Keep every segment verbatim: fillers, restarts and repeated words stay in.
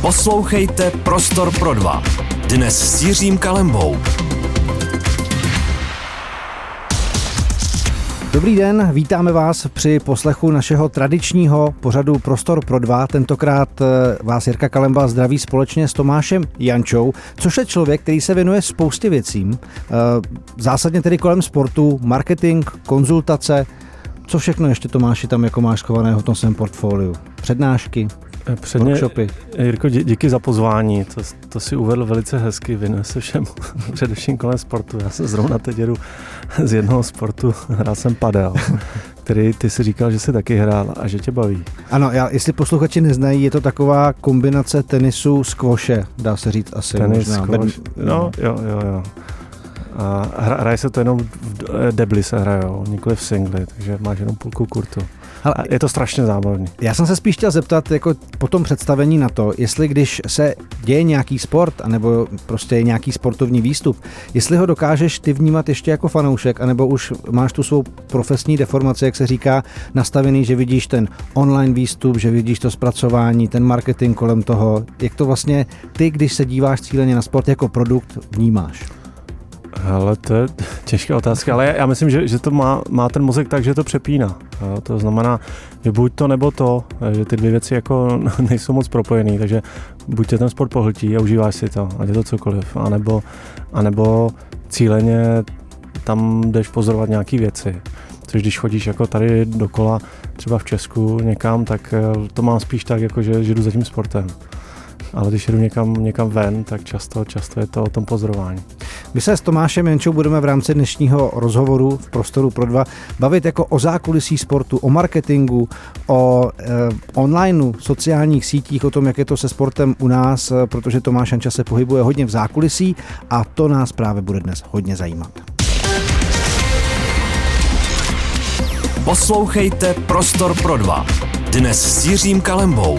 Poslouchejte Prostor pro dva. Dnes s Jiřím Kalembou. Dobrý den, vítáme vás při poslechu našeho tradičního pořadu Prostor pro dva. Tentokrát vás Jirka Kalemba zdraví společně s Tomášem Jančou, což je člověk, který se věnuje spoustě věcím. Zásadně tedy kolem sportu, marketing, konzultace. Co všechno ještě, Tomáši, tam jako máš schovaného v tom svém portfoliu? Přednášky, Předně, workshopy. Jirko, dí, díky za pozvání, to, to si uvedl velice hezky, věnuje se všem, především kolem sportu. Já se zrovna teď jedu z jednoho sportu, hrál jsem padel, který ty si říkal, že jsi taky hrál a že tě baví. Ano, já, jestli posluchači neznají, je to taková kombinace tenisu, squashe, dá se říct asi. Tenis, možná. squash, no jo, jo, jo. A hra, hraje se to jenom v debli se hrajou, nikoli v singli, takže máš jenom půlku kurtu. Hele, je to strašně zábavný. Já jsem se spíš chtěl zeptat jako po tom představení na to, jestli když se děje nějaký sport, anebo prostě nějaký sportovní výstup, jestli ho dokážeš ty vnímat ještě jako fanoušek, anebo už máš tu svou profesní deformaci, jak se říká, nastavený, že vidíš ten online výstup, že vidíš to zpracování, ten marketing kolem toho. Jak to vlastně ty, když se díváš cíleně na sport jako produkt, vnímáš? Ale to je těžká otázka, ale já myslím, že, že to má, má ten mozek tak, že to přepíná. Jo? To znamená, že buď to nebo to, že ty dvě věci jako nejsou moc propojený, takže buď tě ten sport pohltí a užíváš si to, ať je to cokoliv, anebo, anebo cíleně tam jdeš pozorovat nějaký věci. Což když chodíš jako tady dokola, třeba v Česku někam, tak to mám spíš tak, jako že, že jdu za tím sportem. Ale když jdu někam, někam ven, tak často, často je to o tom pozorování. My se s Tomášem Jančou budeme v rámci dnešního rozhovoru v Prostoru pro dva bavit jako o zákulisí sportu, o marketingu, o eh, onlineu, sociálních sítích, o tom, jak je to se sportem u nás, protože Tomáš Janča se pohybuje hodně v zákulisí a to nás právě bude dnes hodně zajímat. Poslouchejte Prostor pro dva. Dnes s Jiřím Kalembou.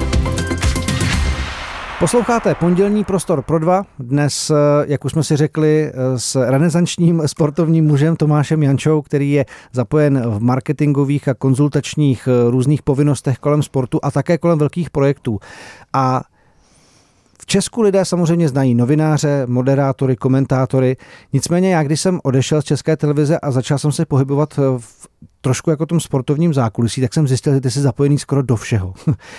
Posloucháte pondělní Prostor pro dva, dnes, jak už jsme si řekli, s renesančním sportovním mužem Tomášem Jančou, který je zapojen v marketingových a konzultačních různých povinnostech kolem sportu a také kolem velkých projektů. A v Česku lidé samozřejmě znají novináře, moderátory, komentátory, nicméně já, když jsem odešel z České televize a začal jsem se pohybovat v trošku jako tom sportovním zákulisí, tak jsem zjistil, že ty jsi zapojený skoro do všeho.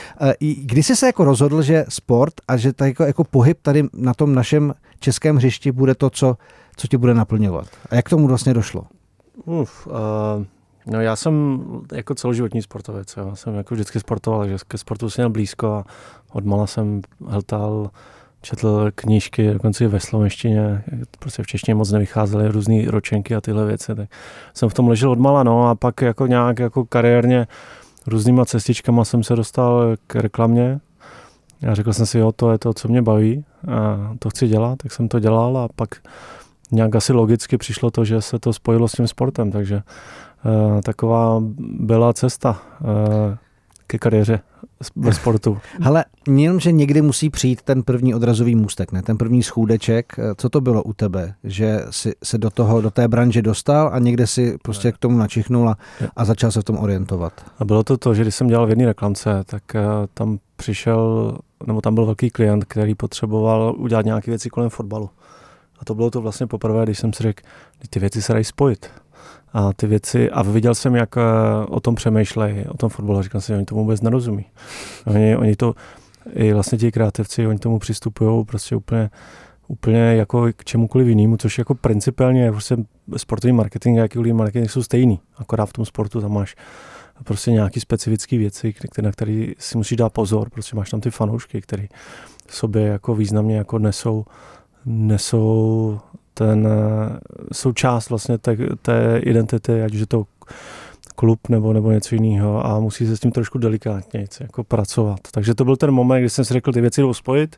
Kdy jsi se jako rozhodl, že sport a že tak jako, jako pohyb tady na tom našem českém hřišti bude to, co, co tě bude naplňovat? A jak k tomu vlastně došlo? Uf, uh, no já jsem jako celoživotní sportovec. Já jsem jako vždycky sportoval, že ke sportu jsem měl blízko a odmala jsem hltal, četl knížky, dokonce i ve slovenštině, prostě v češtině moc nevycházely různý ročenky a tyhle věci, tak jsem v tom ležel odmala, no a pak jako nějak jako kariérně různýma cestičkama jsem se dostal k reklamě. Já řekl jsem si, jo, to je to, co mě baví a to chci dělat, tak jsem to dělal a pak nějak asi logicky přišlo to, že se to spojilo s tím sportem, takže uh, taková byla cesta uh, ke kariéře ve sportu. Hele, jenom, že někdy musí přijít ten první odrazový můstek, ne? Ten první schůdeček. Co to bylo u tebe? Že jsi se do toho, do té branže dostal a někde si prostě k tomu načichnul a, a začal se v tom orientovat? A bylo to to, že když jsem dělal v jedné reklamce, tak uh, tam přišel, nebo tam byl velký klient, který potřeboval udělat nějaké věci kolem fotbalu. A to bylo to vlastně poprvé, když jsem si řekl, ty věci se dají spojit. A ty věci, a viděl jsem, jak o tom přemýšlejí, o tom fotbalu, říkal jsem, oni tomu vůbec nerozumí. Oni, oni to, i vlastně ti kreativci, oni tomu přistupují prostě úplně, úplně jako k čemukoliv jinému, což jako principiálně prostě sportovní marketing a jakýkoliv marketing jsou stejný, akorát v tom sportu tam máš prostě nějaký specifické věci, na které si musíš dát pozor, prostě máš tam ty fanoušky, které sobě jako významně jako nesou, nesou ten součást vlastně té, té identity, ať už je to klub nebo, nebo něco jiného a musí se s tím trošku delikátně jako pracovat. Takže to byl ten moment, kdy jsem si řekl, ty věci jdou spojit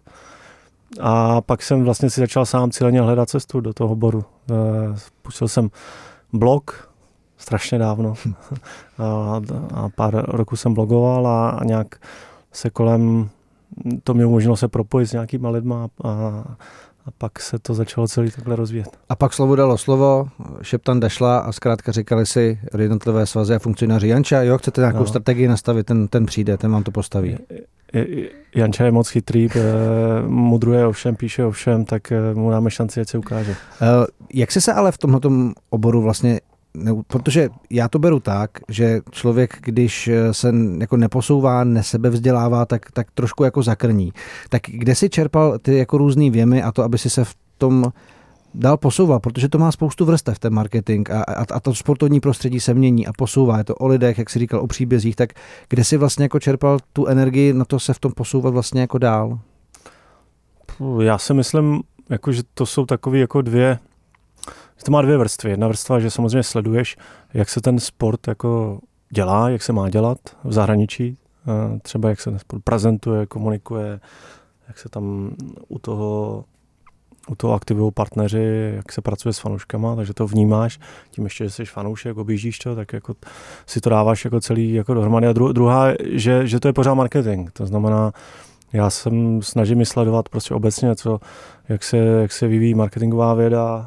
a pak jsem vlastně si začal sám cíleně hledat cestu do toho oboru. Pustil jsem blog strašně dávno a, a pár roků jsem blogoval a, a nějak se kolem to mě umožnilo se propojit s nějakýma lidma a A pak se to začalo celý takhle rozvíjet. A pak slovo dalo slovo, šeptan dašla a zkrátka říkali si jednotlivé svazy a funkcionáři, Janča, jo, chcete nějakou no. strategii nastavit, ten, ten přijde, ten vám to postaví. Janča je moc chytrý, mudruje o všem, píše o všem, tak mu dáme šanci, ať se ukáže. Jak jsi se ale v tomhletom oboru vlastně, protože já to beru tak, že člověk, když se jako neposouvá, nesebevzdělává, tak, tak trošku jako zakrní. Tak kde jsi čerpal ty jako různý věmy a to, aby si se v tom dál posouval, protože to má spoustu vrstev, ten marketing a, a, a to sportovní prostředí se mění a posouvá. Je to o lidech, jak jsi říkal, o příbězích, tak kde jsi vlastně jako čerpal tu energii na to se v tom posouvat vlastně jako dál? Já si myslím, jako, že to jsou takové jako dvě, že to má dvě vrstvy. Jedna vrstva, že samozřejmě sleduješ, jak se ten sport jako dělá, jak se má dělat v zahraničí, třeba jak se ten sport prezentuje, komunikuje, jak se tam u toho u toho aktivují partneři, jak se pracuje s fanouškama, takže to vnímáš, tím ještě, že jsi fanoušek, objíždíš to, tak jako si to dáváš jako celý jako dohromady. A dru, druhá, že, že to je pořád marketing, to znamená, já jsem snažím sledovat prostě obecně, co, jak, se, jak se vyvíjí marketingová věda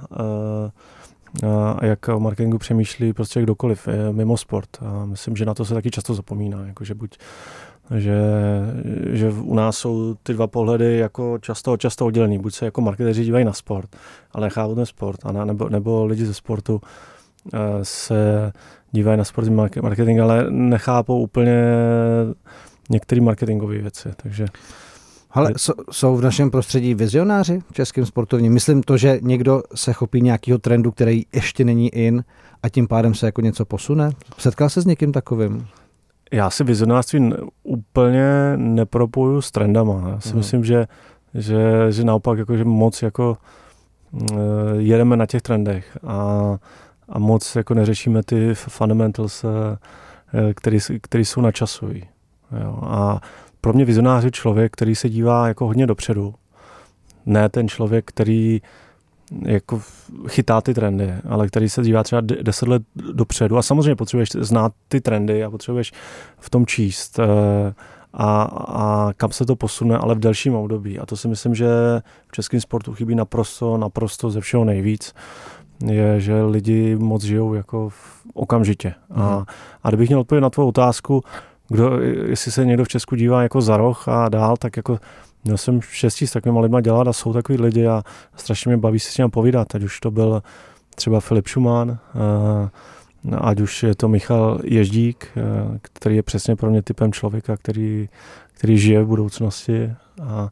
a jak o marketingu přemýšlí prostě kdokoliv mimo sport. A myslím, že na to se taky často zapomíná, jakože buď Že, že u nás jsou ty dva pohledy jako často, často oddělený. Buď se jako marketéři dívají na sport, ale nechápou ten sport, a na, nebo, nebo lidi ze sportu uh, se dívají na sportní marketing, ale nechápou úplně některé marketingové věci. Takže Ale jsou v našem prostředí vizionáři v českém sportovním? Myslím to, že někdo se chopí nějakého trendu, který ještě není in a tím pádem se jako něco posune? Setkal se s někým takovým? Já si vizionářství úplně nepropoju s trendama. Já si hmm. myslím, že, že, že naopak jako, že moc jako jedeme na těch trendech a, a moc jako neřešíme ty fundamentals, který, který jsou načasový. Jo. A pro mě vizionář je člověk, který se dívá jako hodně dopředu. Ne ten člověk, který jako chytá ty trendy, ale který se dívá třeba deset let dopředu a samozřejmě potřebuješ znát ty trendy a potřebuješ v tom číst a, a kam se to posune, ale v delším období. A to si myslím, že v českém sportu chybí naprosto, naprosto ze všeho nejvíc. Je, že lidi moc žijou jako v okamžitě. Mm. A, a kdybych měl odpovědět na tvou otázku, kdo, jestli se někdo v Česku dívá jako za roh a dál, tak jako měl jsem štěstí s takovými lidmi dělat a jsou takový lidi a strašně mě baví si s ním povídat. Ať už to byl třeba Filip Šumán, ať už je to Michal Ježdík, který je přesně pro mě typem člověka, který, který žije v budoucnosti. A, a,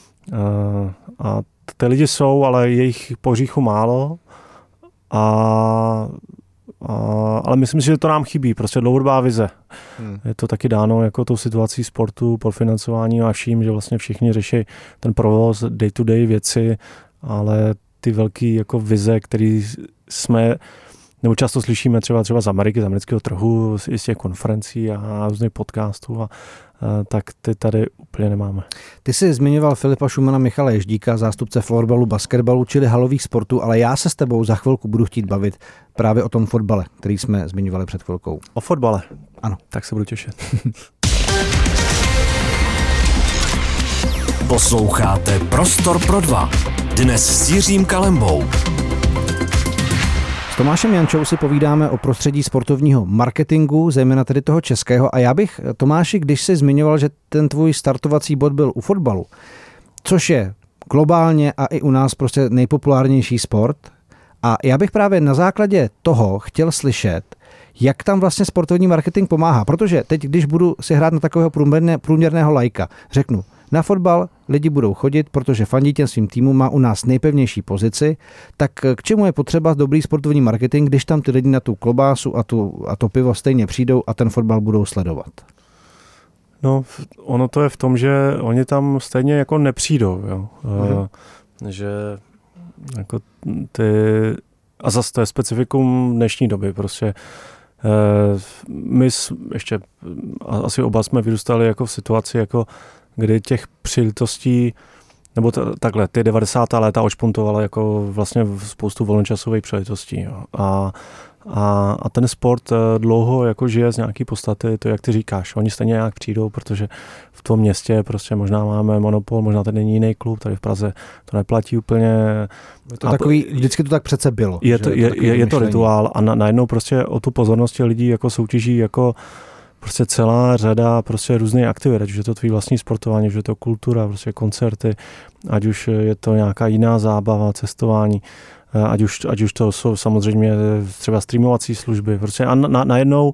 a ty lidi jsou, ale je jich po hříchu málo. A A, ale myslím si, že to nám chybí, prostě dlouhodobá vize. Hmm. Je to taky dáno jako tou situací sportu, podfinancování a vším, že vlastně všichni řeší ten provoz, day to day věci, ale ty velký jako vize, které jsme, nebo často slyšíme třeba, třeba z Ameriky, z amerického trhu, z, z těch konferencí a různých podcastů, a, a, tak ty tady úplně nemáme. Ty jsi zmiňoval Filipa Šumana, Michala Ježdíka, zástupce florbalu, basketbalu, čili halových sportů, ale já se s tebou za chvilku budu chtít bavit právě o tom fotbale, který jsme zmiňovali před chvilkou. O fotbale? Ano. Tak se budu těšit. Posloucháte Prostor pro dva. Dnes s Jiřím Kalembou. S Tomášem Jančou si povídáme o prostředí sportovního marketingu, zejména tedy toho českého. A já bych, Tomáši, když jsi zmiňoval, že ten tvůj startovací bod byl u fotbalu, což je globálně a i u nás prostě nejpopulárnější sport, a já bych právě na základě toho chtěl slyšet, jak tam vlastně sportovní marketing pomáhá. Protože teď, když budu si hrát na takového průměrné, průměrného laika, řeknu, na fotbal lidi budou chodit, protože fandí těm svým týmům, má u nás nejpevnější pozici, tak k čemu je potřeba dobrý sportovní marketing, když tam ty lidi na tu klobásu a, tu, a to pivo stejně přijdou a ten fotbal budou sledovat? No, ono to je v tom, že oni tam stejně jako nepřijdou, jo. Mhm. Uh, že jako ty, a zase to je specifikum dnešní doby, prostě uh, my ještě asi oba jsme vyrůstali jako v situaci, jako kdy těch příležitostí, nebo t- takhle, ty devadesátá léta ošpuntovala jako vlastně spoustu volnočasových příležitostí. Jo. A, a, a ten sport dlouho jako žije z nějaký podstaty, to jak ty říkáš, oni stejně nějak přijdou, protože v tom městě prostě možná máme monopol, možná tady není jiný klub, tady v Praze to neplatí úplně. Je to takový, vždycky to tak přece bylo. Je to, je, je, je to rituál a na, najednou prostě o tu pozornost lidí jako soutěží jako prostě celá řada prostě různých aktivit, ať už je to tvý vlastní sportování, ať už je to kultura, prostě koncerty, ať už je to nějaká jiná zábava, cestování, ať už, ať už to jsou samozřejmě třeba streamovací služby. Prostě a na, najednou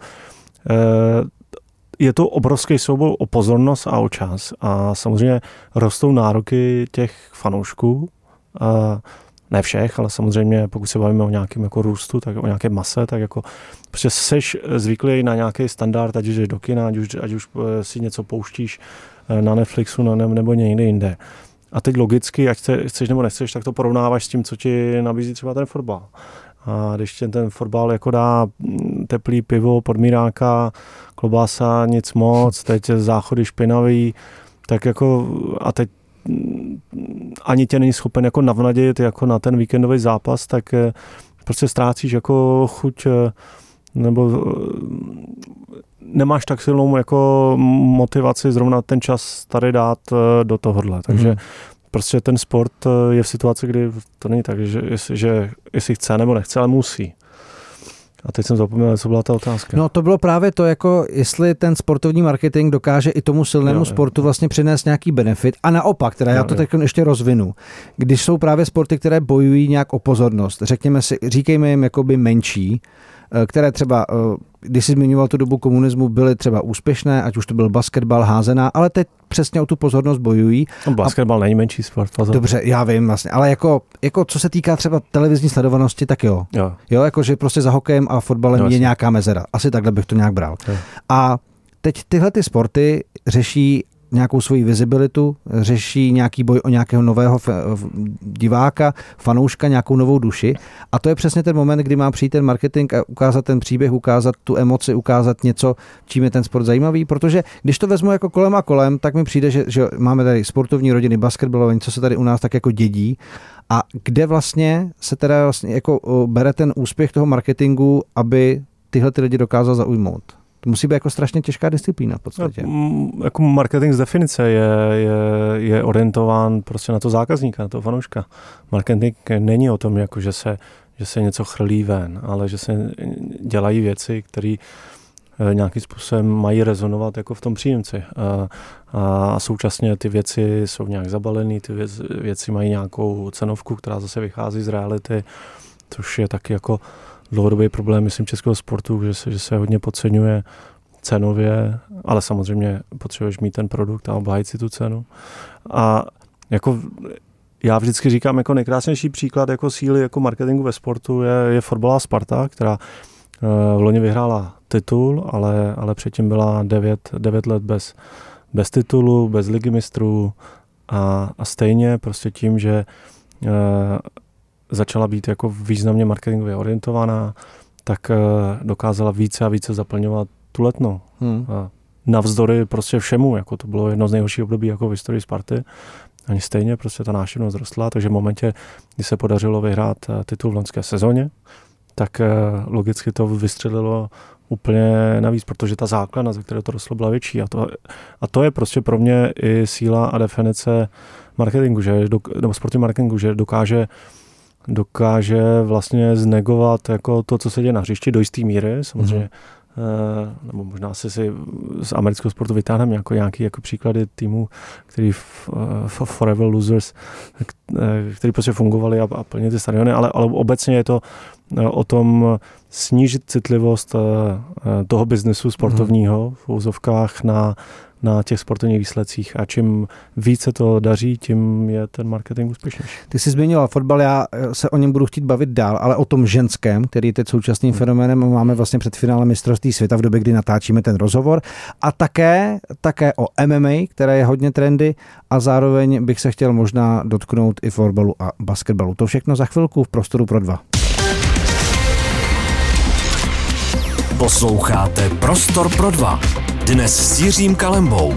je to obrovský soubor o pozornost a o čas. A samozřejmě rostou nároky těch fanoušků, a ne všech, ale samozřejmě pokud se bavíme o nějakém jako růstu, tak o nějaké mase, tak jako prostě seš zvyklý na nějaký standard, ať už jdeš do kina, ať už, ať už si něco pouštíš na Netflixu na, nebo někde jinde. A teď logicky, ať chceš nebo nechceš, tak to porovnáváš s tím, co ti nabízí třeba ten fotbal. A když ten, ten fotbal jako dá teplý pivo, podmíráka, klobása, nic moc, teď záchody špinavý, tak jako a teď ani tě není schopen jako navnadit jako na ten víkendový zápas, tak prostě ztrácíš jako chuť nebo nemáš tak silnou jako motivaci zrovna ten čas tady dát do tohohle. Takže mm. prostě ten sport je v situaci, kdy to není tak, že, že jestli chce nebo nechce, ale musí. A teď jsem zapomněl, co byla ta otázka. No to bylo právě to, jako jestli ten sportovní marketing dokáže i tomu silnému jo, sportu jo. vlastně přinést nějaký benefit. A naopak, teda jo, já to teď ještě rozvinu. Když jsou právě sporty, které bojují nějak o pozornost, řekněme si, říkejme jim jakoby menší, které třeba, když jsi zmiňoval tu dobu komunismu, byly třeba úspěšné, ať už to byl basketbal, házená, ale teď přesně o tu pozornost bojují. No, basketbal a... není menší sport. Pozor. Dobře, já vím vlastně, ale jako, jako co se týká třeba televizní sledovanosti, tak jo. Jo, jo jako že prostě za hokejem a fotbalem jo, je nějaká mezera. Asi takhle bych to nějak bral. Jo. A teď tyhle ty sporty řeší nějakou svoji vizibilitu, řeší nějaký boj o nějakého nového diváka, fanouška, nějakou novou duši. A to je přesně ten moment, kdy má přijít ten marketing a ukázat ten příběh, ukázat tu emoci, ukázat něco, čím je ten sport zajímavý. Protože když to vezmu jako kolem a kolem, tak mi přijde, že, že máme tady sportovní rodiny, basketbalování, co se tady u nás tak jako dědí. A kde vlastně se teda vlastně jako bere ten úspěch toho marketingu, aby tyhle ty lidi dokázal zaujmout. To musí být jako strašně těžká disciplína v podstatě. No, jako marketing z definice je, je, je orientován prostě na to zákazníka, na toho fanouška. Marketing není o tom, jako že, se, že se něco chrlí ven, ale že se dělají věci, které nějakým způsobem mají rezonovat jako v tom příjemci. A, a současně ty věci jsou nějak zabalené, ty věc, věci mají nějakou cenovku, která zase vychází z reality, což je taky jako dlouhodobý problém, myslím, českého sportu, že se, že se hodně podceňuje cenově, ale samozřejmě potřebuješ mít ten produkt a obhájit si tu cenu. A jako já vždycky říkám, jako nejkrásnější příklad jako síly jako marketingu ve sportu je, je fotbalová Sparta, která v loni vyhrála titul, ale, ale předtím byla devět let bez, bez titulu, bez ligy mistrů a, a stejně prostě tím, že začala být jako významně marketingově orientovaná, tak dokázala více a více zaplňovat tu Letnou. Hmm. Navzdory prostě všemu, jako to bylo jedno z nejhorších období jako v historii Sparty, ani stejně prostě ta návštěvnost rostla, takže v momentě, kdy se podařilo vyhrát titul v loňské sezóně, tak logicky to vystřelilo úplně navíc, protože ta základna, ze které to rostlo, byla větší. A to, a to je prostě pro mě i síla a definice marketingu, že, nebo sportovního marketingu, že dokáže dokáže vlastně znegovat jako to, co se děje na hřišti do jisté míry, samozřejmě, mm. nebo možná si, si z amerického sportu vytáhneme jako nějaký jako příklady týmů, který v, v Forever Losers, který prostě fungovali a, a plnili ty stadiony, ale, ale obecně je to o tom snížit citlivost toho biznesu sportovního v úzovkách na na těch sportovních výsledcích a čím více to daří, tím je ten marketing úspěšnější. Ty jsi zmiňoval fotbal, já se o něm budu chtít bavit dál, ale o tom ženském, který je teď současným hmm. fenoménem, máme vlastně před finále mistrovství světa v době, kdy natáčíme ten rozhovor a také, také o M M A, které je hodně trendy a zároveň bych se chtěl možná dotknout i fotbalu a basketbalu. To všechno za chvilku v Prostoru pro dva. Posloucháte Prostor pro dva. Dnes s Jiřím Kalembou.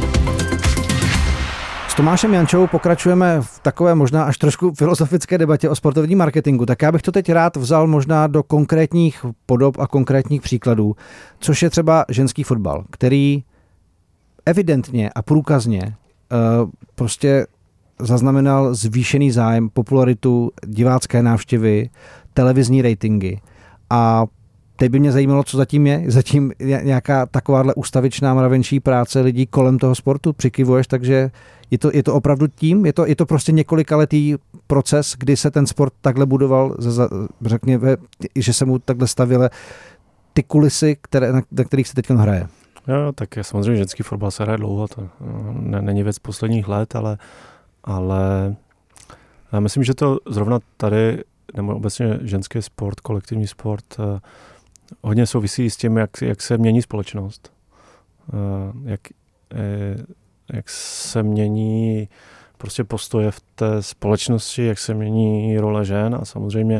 S Tomášem Jančou pokračujeme v takové možná až trošku filozofické debatě o sportovním marketingu. Tak já bych to teď rád vzal možná do konkrétních podob a konkrétních příkladů, což je třeba ženský fotbal, který evidentně a průkazně uh, prostě zaznamenal zvýšený zájem, popularitu, divácké návštěvy, televizní ratingy a Teď by mě zajímalo, co zatím je. Zatím je nějaká takováhle ustavičná mravenčí práce lidí kolem toho sportu. Přikyvuješ, takže je to, je to opravdu tím? Je to, je to prostě několikaletý proces, kdy se ten sport takhle budoval, řekněme, že se mu takhle stavily ty kulisy, které, na, na kterých se teď hraje? Jo, tak je, samozřejmě ženský fotbal se hraje dlouho, to ne, není věc posledních let, ale, ale já myslím, že to zrovna tady, nebo obecně ženský sport, kolektivní sport, hodně souvisí s tím, jak, jak se mění společnost, jak, jak se mění prostě postoje v té společnosti, jak se mění role žen a samozřejmě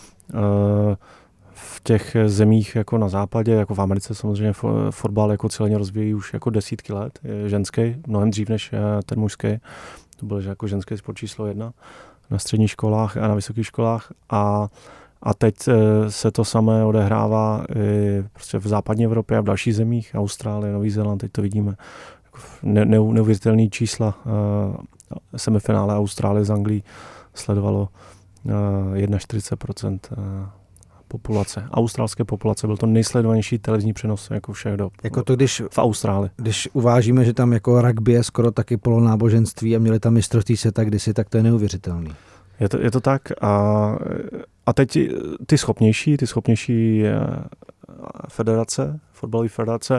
v těch zemích jako na západě, jako v Americe samozřejmě fotbal jako cíleně rozvíjí už jako desítky let, je ženský, mnohem dřív než ten mužský. To byl jako ženský sport číslo jedna na středních školách a na vysokých školách a, a teď se to samé odehrává i prostě v západní Evropě a v dalších zemích, Austrálie, Nový Zéland, teď to vidíme. Ne, ne, neuvěřitelný čísla. Semifinále Austrálie z Anglii sledovalo čtyřicet jedna procent populace, australské populace, byl to nejsledovanější televizní přenos jako všech dob. Jako to, když, v Austrálii. Když uvážíme, že tam jako rugby je skoro taky polonáboženství a měli tam mistrovství světa kdysi, tak to je neuvěřitelný. Je to, je to tak a, a teď ty schopnější, ty schopnější federace, fotbalové federace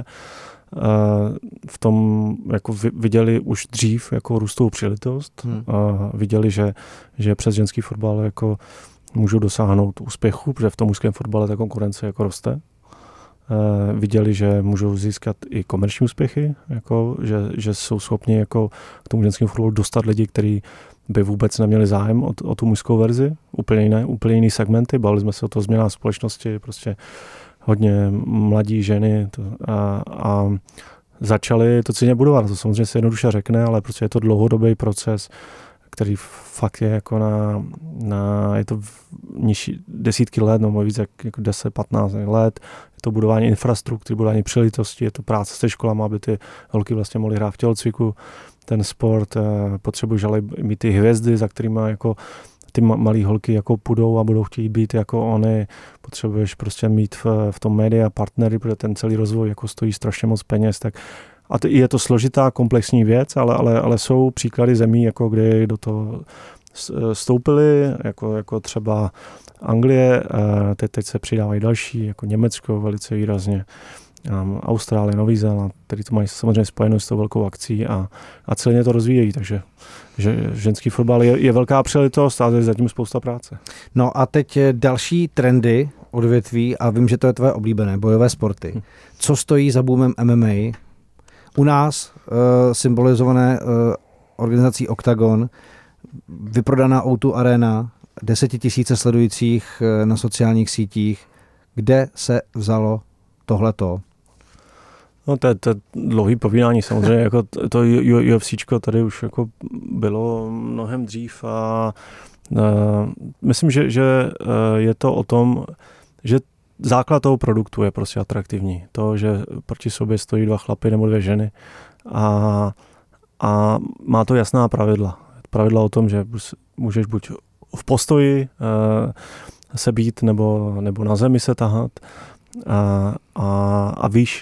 v tom jako viděli už dřív jako růstovou příležitost. Hmm. Viděli, že, že přes ženský fotbal jako můžou dosáhnout úspěchu, protože v tom mužském fotbale ta konkurence jako roste. Viděli, že můžou získat i komerční úspěchy, jako, že, že jsou schopni jako k tomu ženskému fotbalu dostat lidi, kteří by vůbec neměli zájem o, o tu mužskou verzi. Úplně jiné, úplně jiný segmenty. Bavili jsme se o to změnách společnosti, prostě hodně mladí ženy to, a, a začali to ceně budovat. To samozřejmě se jednoduše řekne, ale prostě je to dlouhodobý proces, který fakt je jako na, na je to nižší desítky let, no víc jak jako deset patnáct let. Je to budování infrastruktury, budování příležitostí, je to práce se školama, aby ty holky vlastně mohly hrát v tělocviku. Ten sport potřebuje ale mít ty hvězdy, za kterými jako ty malé holky jako půjdou a budou chtít být jako oni. Potřebuješ prostě mít v, v tom média partnery, protože ten celý rozvoj jako stojí strašně moc peněz, tak a to, je to složitá, komplexní věc, ale, ale, ale jsou příklady zemí, jako kdy do toho stoupili, jako, jako třeba Anglie, teď, teď se přidávají další, jako Německo velice výrazně, um, Austrálie, Nový Zéland, který to mají samozřejmě spojeno s tou velkou akcí a, a celně to rozvíjejí, takže že ženský fotbal je, je velká příležitost a je zatím spousta práce. No a teď další trendy odvětví a vím, že to je tvoje oblíbené, bojové sporty. Hm. Co stojí za boomem M M A? U nás uh, symbolizované uh, organizací Octagon, vyprodaná ó dva Arena, desetitisíce sledujících uh, na sociálních sítích. Kde se vzalo tohleto? No to je, to je dlouhý povídání samozřejmě, jako to UFCčko tady už jako bylo mnohem dřív a uh, myslím, že, že uh, je to o tom, že základ toho produktu je prostě atraktivní. To, že proti sobě stojí dva chlapy nebo dvě ženy a, a má to jasná pravidla. Pravidla o tom, že můžeš buď v postoji uh, se být nebo, nebo na zemi se tahat a, a, a víš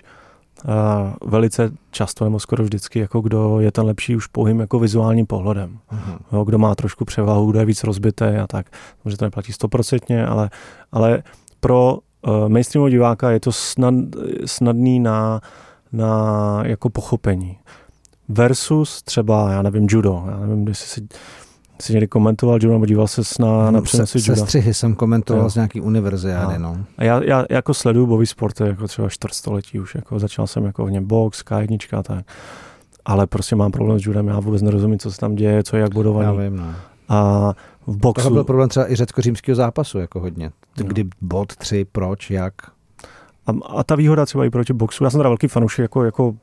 uh, velice často nebo skoro vždycky, jako kdo je ten lepší už pouhým jako vizuálním pohledem. Uh-huh. Jo, kdo má trošku převahu, kdo je víc rozbitý a tak. Protože to neplatí stoprocentně, ale, ale pro uh, mainstreamového diváka je to snad, snadný na, na jako pochopení. Versus třeba, já nevím, judo. Já nevím, jestli si Jsi někdy komentoval judo, nebo díval ses na, na přenosy juda? Se střihy jsem komentoval jo. z nějaký univerziády, no. A já, já jako sleduju bojový sport, jako třeba čtvrtstoletí už, jako začal jsem jako hodně box, ká jedna, tak. Ale prostě mám problém s judem, já vůbec nerozumím, co se tam děje, co je jak bodovaný. Já vím, no. A v boxu... To byl problém třeba i řecko-římského zápasu, jako hodně. Kdy no. bod, tři, proč, jak? A, a ta výhoda třeba i proti boxu, já jsem teda velký fanoušek jako, jako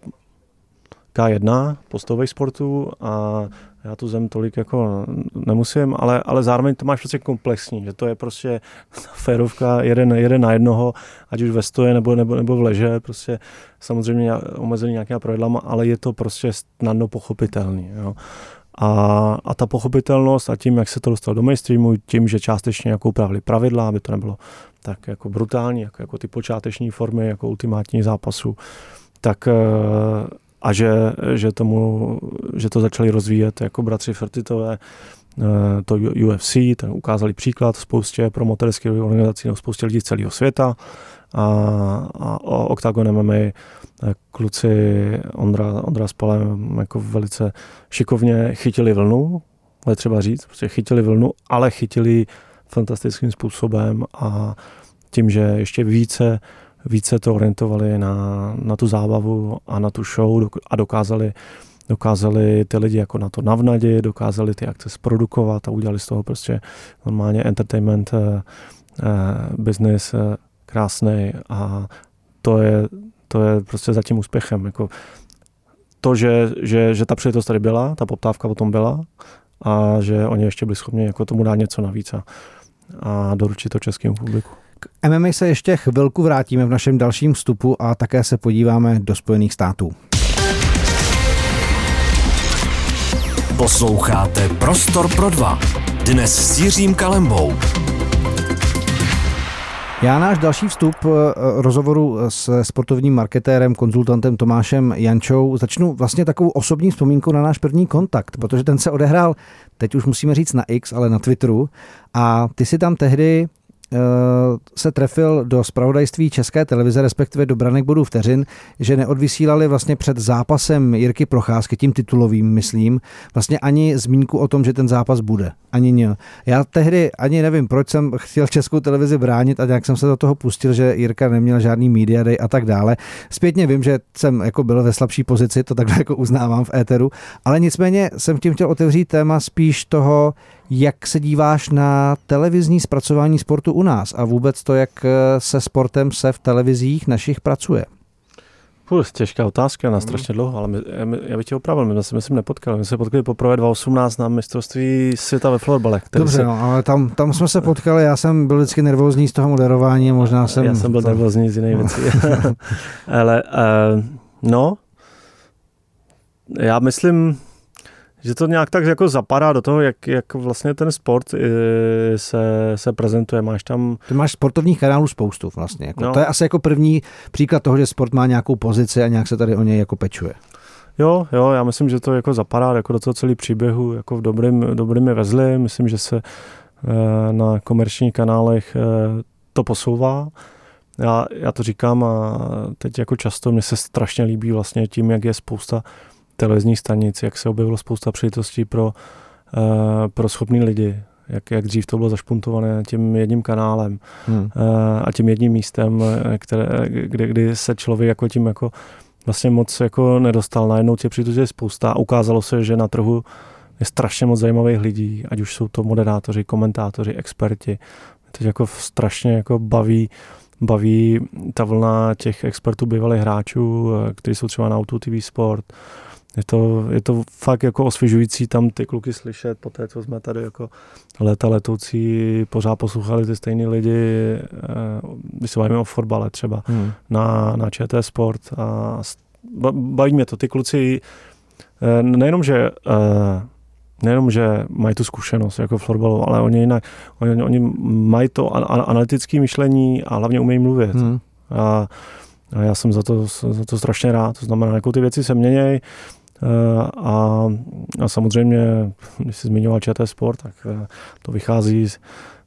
ká jedna postových sportů a já tu zem tolik jako nemusím, ale, ale zároveň to máš prostě komplexní, že to je prostě férovka jeden, jeden na jednoho, ať už ve stoje nebo, nebo, nebo v leže, prostě samozřejmě omezený nějakýma pravidlama, ale je to prostě snadno pochopitelný. Jo. A, a ta pochopitelnost a tím, jak se to dostalo do mainstreamu, tím, že částečně jako upravili pravidla, aby to nebylo tak jako brutální, jako, jako ty počáteční formy, jako ultimátní zápasu, tak a že, že, tomu, že to začali rozvíjet jako bratři Fertitové, to U F C, tak ukázali příklad spoustě promoterských organizací, no, spoustě lidí z celého světa a, a o Octagon M M A kluci Ondra, Ondra s Palem jako velice šikovně chytili vlnu, ale třeba říct, prostě chytili vlnu, ale chytili fantastickým způsobem a tím, že ještě více, více to orientovali na, na tu zábavu a na tu show a dokázali dokázali ty lidi jako na to navnadit, dokázali ty akce zprodukovat a udělali z toho prostě normálně entertainment uh, uh, business uh, krásný a to je, to je prostě za tím úspěchem. Jako to, že, že, že ta příležitost tady byla, ta poptávka o tom byla a že oni ještě byli schopni jako tomu dát něco navíc a, a doručit to českému publiku. K M M A se ještě chvilku vrátíme v našem dalším vstupu a také se podíváme do Spojených států. Posloucháte Prostor pro dva. Dnes s Jiřím Kalembou. Já náš další vstup rozhovoru s sportovním marketérem, konzultantem Tomášem Jančou začnu vlastně takovou osobní vzpomínkou na náš první kontakt, protože ten se odehrál, teď už musíme říct na X, ale na Twitteru a ty si tam tehdy se trefil do zpravodajství České televize, respektive do branek bodů vteřin, že neodvysílali vlastně před zápasem Jirky Procházky, tím titulovým, myslím, vlastně ani zmínku o tom, že ten zápas bude. Ani ne. Já tehdy ani nevím, proč jsem chtěl Českou televizi bránit a nějak jsem se do toho pustil, že Jirka neměl žádný media day a tak dále. Zpětně vím, že jsem jako byl ve slabší pozici, to takhle jako uznávám v éteru, ale nicméně jsem tím chtěl otevřít téma spíš toho, jak se díváš na televizní zpracování sportu u nás a vůbec to, jak se sportem se v televizích našich pracuje? Půl, těžká otázka na strašně dlouho, ale my, já bych tě opravil, my jsme se myslím nepotkali. My jsme se potkali poprvé dva tisíce osmnáct na mistrovství světa ve florbale. Dobře, se... no, ale tam, tam jsme se potkali, já jsem byl vždycky nervózní z toho moderování a možná jsem... Já jsem byl to... nervózní z jiných věcí. Ale uh, no, já myslím... že to nějak tak jako zapadá do toho, jak, jak vlastně ten sport se, se prezentuje. Máš tam... Ty máš sportovních kanálů spoustu vlastně. Jako. No. To je asi jako první příklad toho, že sport má nějakou pozici a nějak se tady o něj jako pečuje. Jo, jo, já myslím, že to jako zapadá jako do toho celý příběhu jako v dobrým, dobrým je vezli. Myslím, že se na komerčních kanálech to posouvá. Já, já to říkám a teď jako často mně se strašně líbí vlastně tím, jak je spousta televizních stanic, jak se objevilo spousta příležitostí pro, uh, pro schopný lidi, jak, jak dřív to bylo zašpuntované tím jedním kanálem hmm. uh, a tím jedním místem, které, kdy, kdy se člověk jako tím jako vlastně moc jako nedostal. Najednou těch příležitostí je spousta a ukázalo se, že na trhu je strašně moc zajímavých lidí, ať už jsou to moderátoři, komentátoři, experti. Teď jako strašně jako baví baví ta vlna těch expertů, bývalých hráčů, kteří jsou třeba na Auto T V Sport. Je to, je to fakt jako osvěžující tam ty kluky slyšet po té, co jsme tady jako léta letoucí pořád poslouchali ty stejný lidi, když se bavíme o fotbale třeba, hmm. na, na Č T Sport a baví mě to. Ty kluci nejenom, že nejenom, že mají tu zkušenost jako v florbalu, ale oni jinak, oni, oni mají to analytické myšlení a hlavně umějí mluvit. Hmm. A, a já jsem za to, za to strašně rád. To znamená, jako ty věci se měnějí a, a samozřejmě, když jsi zmiňoval Č T Sport, tak to vychází z,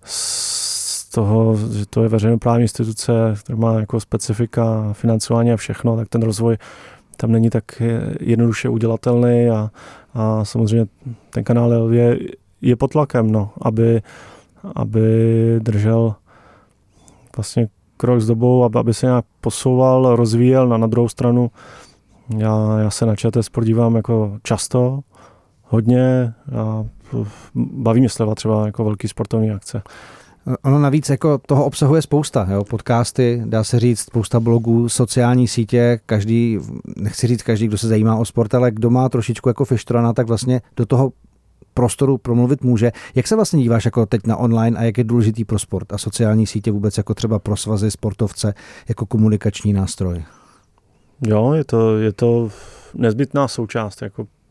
z toho, že to je veřejnoprávní instituce, která má jako specifika, financování a všechno, tak ten rozvoj tam není tak jednoduše udělatelný a, a samozřejmě ten kanál je, je pod tlakem, no, aby, aby držel vlastně krok s dobou, aby, aby se nějak posouval, rozvíjel. Na, na druhou stranu já, já se na Č T Sport dívám jako často, hodně a baví mě sledovat třeba jako velký sportovní akce. Ono navíc jako toho obsahuje spousta, jo? Podcasty, dá se říct, spousta blogů, sociální sítě, každý, nechci říct každý, kdo se zajímá o sport, ale kdo má trošičku jako fištrana, tak vlastně do toho prostoru promluvit může. Jak se vlastně díváš jako teď na online a jak je důležitý pro sport a sociální sítě vůbec jako třeba pro svazy, sportovce, jako komunikační nástroj? Jo, je to, je to nezbytná součást jako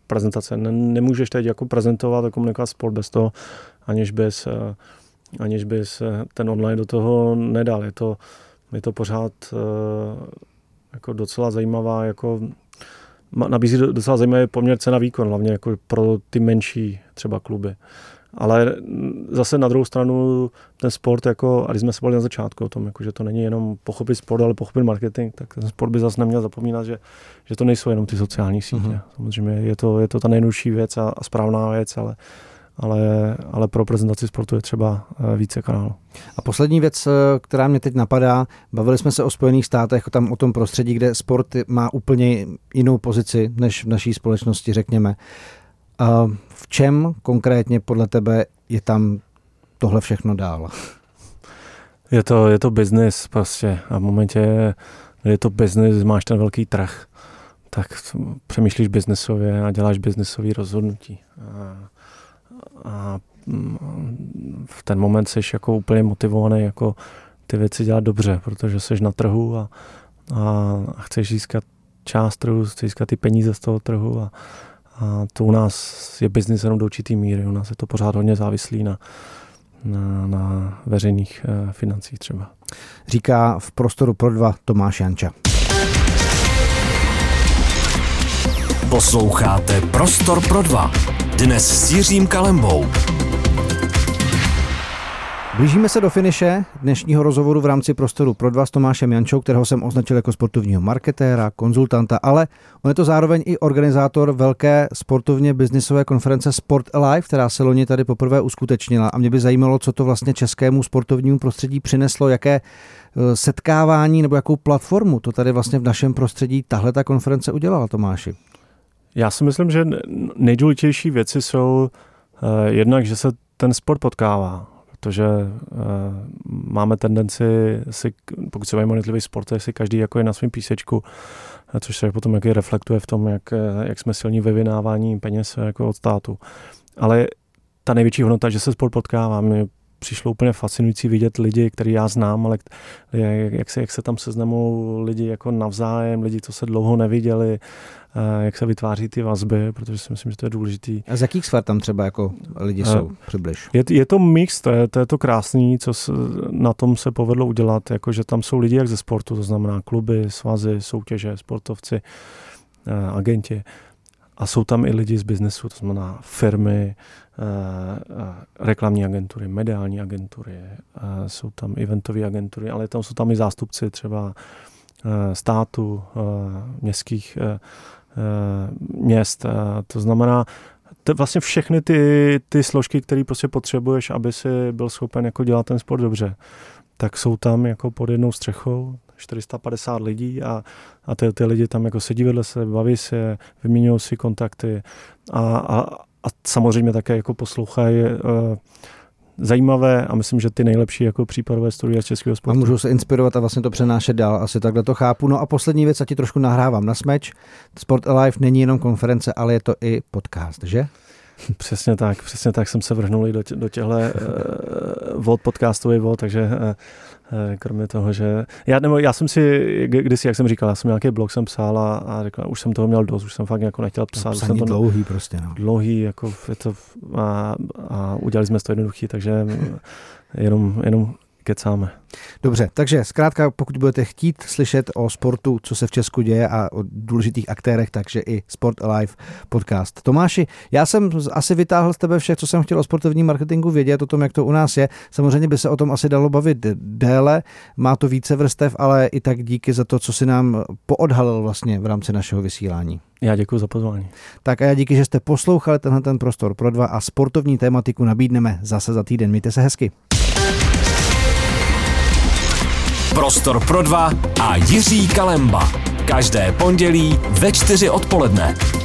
prezentace. Nemůžeš teď jako prezentovat a komunikovat sport bez toho, aniž bys, aniž bys ten online do toho nedal. Je to, je to pořád jako docela zajímavá, jako nabízí docela zajímavý poměr cena výkon, hlavně jako pro ty menší třeba kluby. Ale zase na druhou stranu ten sport, jako, a když jsme se bavili na začátku o tom, jako, že to není jenom pochopit sport, ale pochopit marketing, tak ten sport by zase neměl zapomínat, že, že to nejsou jenom ty sociální sítě. Mm-hmm. Samozřejmě je to, je to ta nejjednodušší věc a, a správná věc, ale, ale, ale pro prezentaci sportu je třeba více kanálů. A poslední věc, která mě teď napadá, bavili jsme se o Spojených státech, tam o tom prostředí, kde sport má úplně jinou pozici než v naší společnosti, řekněme. A v čem konkrétně podle tebe je tam tohle všechno dál? Je to, je to business prostě a v momentě, kdy je to business, máš ten velký trh, tak přemýšlíš businessově a děláš businessový rozhodnutí. A, a v ten moment jsi jako úplně motivovaný jako ty věci dělat dobře, protože jsi na trhu a, a chceš získat část trhu, chceš získat ty peníze z toho trhu a A to u nás je biznis jenom do určitý míry. U nás je to pořád hodně závislý na, na, na veřejných eh, financích třeba. Říká v Prostoru pro dva Tomáš Janča. Posloucháte Prostor pro dva. Dnes s Jiřím Kalembou. Blížíme se do finiše dnešního rozhovoru v rámci Prostoru pro dva s Tomášem Jančou, kterého jsem označil jako sportovního marketéra, konzultanta, ale on je to zároveň i organizátor velké sportovně biznisové konference Sport Alive, která se loni tady poprvé uskutečnila. A mě by zajímalo, co to vlastně českému sportovnímu prostředí přineslo, jaké setkávání nebo jakou platformu to tady vlastně v našem prostředí tahle ta konference udělala, Tomáši. Já si myslím, že nejdůležitější věci jsou uh, jednak, že se ten sport potkává. Protože uh, máme tendenci si, pokud se bavíme o jednotlivých sportech, si každý jako je na svém písečku, což se potom jaký reflektuje v tom, jak, jak jsme silní ve vydávání peněz jako od státu. Ale ta největší hodnota, že se sport potkává, mi přišlo úplně fascinující vidět lidi, který já znám, ale jak, jak, se, jak se tam seznamou lidi jako navzájem, lidi, co se dlouho neviděli, jak se vytváří ty vazby, protože si myslím, že to je důležitý. A z jakých sfér tam třeba jako lidi jsou? Přibliž. Je, je to mix, to je, to je to krásný, co se, na tom se povedlo udělat, jako že tam jsou lidi jak ze sportu, to znamená kluby, svazy, soutěže, sportovci, agenti. A jsou tam i lidi z biznesu, to znamená firmy, reklamní agentury, mediální agentury, jsou tam eventové agentury, ale tam jsou tam i zástupci třeba státu, městských měst. To znamená, to vlastně všechny ty, ty složky, které prostě potřebuješ, aby si byl schopen jako dělat ten sport dobře, tak jsou tam jako pod jednou střechou čtyři sta padesát lidí a, a ty, ty lidi tam jako sedí vedle se, baví se, vyměňují si kontakty a, a, a samozřejmě také jako poslouchají uh, zajímavé a myslím, že ty nejlepší jako případové studie z českého sportu. A můžou se inspirovat a vlastně to přenášet dál, asi takhle to chápu. No a poslední věc, a ti trošku nahrávám na smeč. Sport Alive není jenom konference, ale je to i podcast, že? Přesně tak, přesně tak jsem se vrhnul do, tě, do těchto uh, vod, podcastových vod, takže uh, uh, kromě toho, že... Já, nebo já jsem si, kdysi, jak jsem říkal, já jsem nějaký blog jsem psal a, a řekl, už jsem toho měl dost, už jsem fakt jako nechtěl psát. No, jsem to dlouhý prostě, no. Dlouhý, jako je to, a, a udělali jsme to jednoduchý, takže jenom, jenom kecáme. Dobře, takže zkrátka, pokud budete chtít slyšet o sportu, co se v Česku děje a o důležitých aktérech, takže i Sport Alive podcast. Tomáši, já jsem asi vytáhl z tebe vše, co jsem chtěl o sportovním marketingu vědět, o tom, jak to u nás je. Samozřejmě by se o tom asi dalo bavit déle, má to více vrstev, ale i tak díky za to, co si nám poodhalil vlastně v rámci našeho vysílání. Já děkuji za pozvání. Tak a já díky, že jste poslouchali tenhle ten Prostor pro dva a sportovní tématiku nabídneme zase za týden. Mějte se hezky. Prostor pro dva a Jiří Kalemba. Každé pondělí ve čtyři odpoledne.